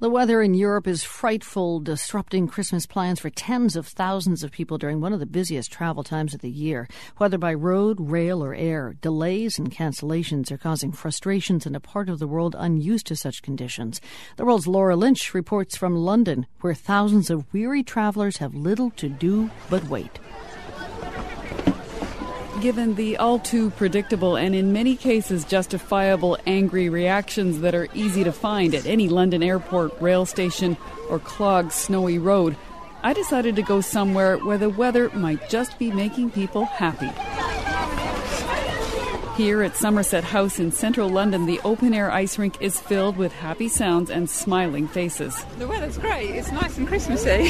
The weather in Europe is frightful, disrupting Christmas plans for tens of thousands of people during one of the busiest travel times of the year. Whether by road, rail, or air, delays and cancellations are causing frustrations in a part of the world unused to such conditions. The World's Laura Lynch reports from London, where thousands of weary travelers have little to do but wait. Given the all-too predictable and in many cases justifiable angry reactions that are easy to find at any London airport, rail station or clogged snowy road, I decided to go somewhere where the weather might just be making people happy. Here at Somerset House in central London, the open-air ice rink is filled with happy sounds and smiling faces. The weather's great. It's nice and Christmassy.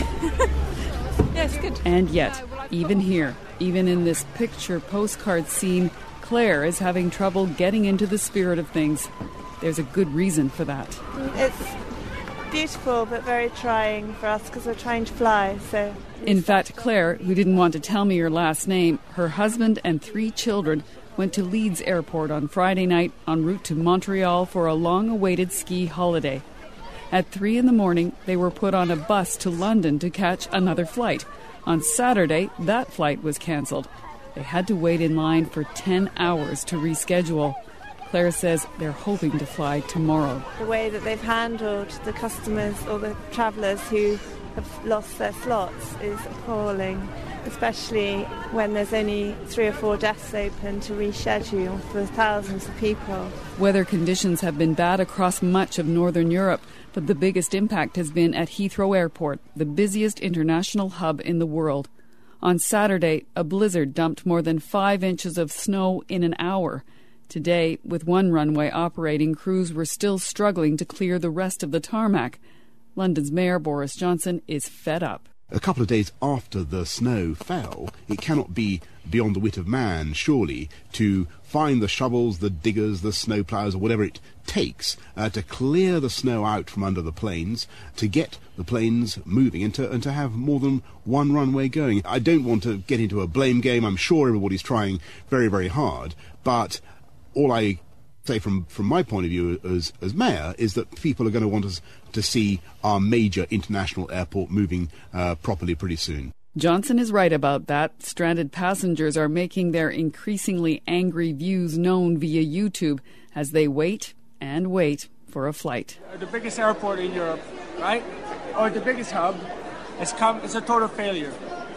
Yeah, it's good. And yet, even here, even in this picture postcard scene, Claire is having trouble getting into the spirit of things. There's a good reason for that. It's beautiful but very trying for us because we're trying to fly. In fact, Claire, who didn't want to tell me her last name, her husband and 3 children went to Leeds Airport on Friday night en route to Montreal for a long-awaited ski holiday. At 3 a.m, they were put on a bus to London to catch another flight. On Saturday, that flight was cancelled. They had to wait in line for 10 hours to reschedule. Claire says they're hoping to fly tomorrow. The way that they've handled the customers or the travellers who have lost their slots is appalling, especially when there's only 3 or 4 desks open to reschedule for thousands of people. Weather conditions have been bad across much of northern Europe, but the biggest impact has been at Heathrow Airport, the busiest international hub in the world. On Saturday, a blizzard dumped more than 5 inches of snow in an hour. Today, with one runway operating, crews were still struggling to clear the rest of the tarmac. London's Mayor Boris Johnson is fed up. A couple of days after the snow fell, it cannot be beyond the wit of man, surely, to find the shovels, the diggers, the snowplows, or whatever it takes to clear the snow out from under the planes, to get the planes moving and to have more than one runway going. I don't want to get into a blame game. I'm sure everybody's trying very, very hard, but all I say from my point of view as mayor is that people are going to want us to see our major international airport moving properly pretty soon. Johnson is right about that. Stranded passengers are making their increasingly angry views known via YouTube as they wait and wait for a flight. The biggest airport in Europe, right? Or the biggest hub, it's a total failure.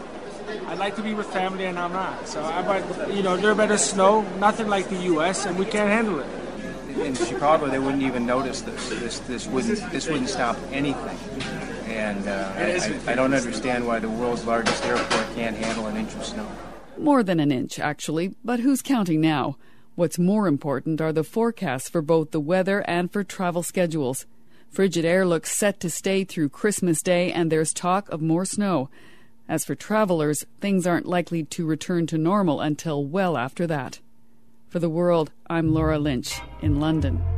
I'd like to be with family and I'm not. So there better snow, nothing like the U.S., and we can't handle it. In Chicago, they wouldn't even notice this. This wouldn't stop anything. And I don't understand why the world's largest airport can't handle an inch of snow. More than an inch, actually, but who's counting now? What's more important are the forecasts for both the weather and for travel schedules. Frigid Air looks set to stay through Christmas Day, and there's talk of more snow. As for travelers, things aren't likely to return to normal until well after that. For The World, I'm Laura Lynch in London.